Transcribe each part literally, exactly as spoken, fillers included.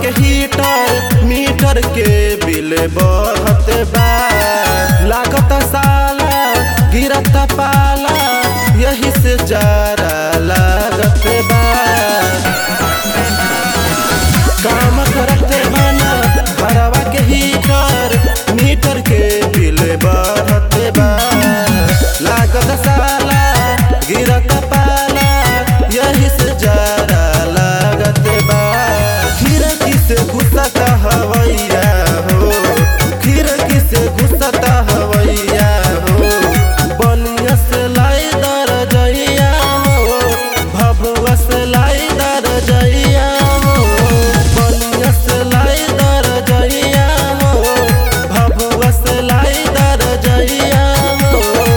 के heater meter के bill बढ़त बा। लागत साला गिरत पाला यही से जारा लागत बा। काम करत बना घरवा के हीटर मीटर के बिल बढ़त बा। लागत साला गिरत पाला यही से जारा लागत बा। खिड़की से घुसत हवैया हो, खिड़की से घुसत हवैया हो। बनिया से लाई दर जइया हो, भभुआ से लाई दर जइया हो। बनिया से लाई दर जइया हो, भभुआ से लाई दर जइया हो।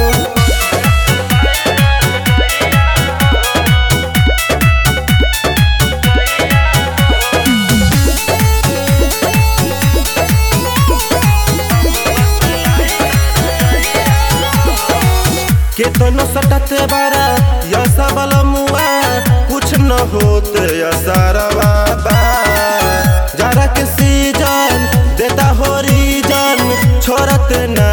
केतनो सटते बारा या सबल मुआ कुछ न होते या सारा बाबा। जरा के सीजन देता हो रीजन छोड़ते न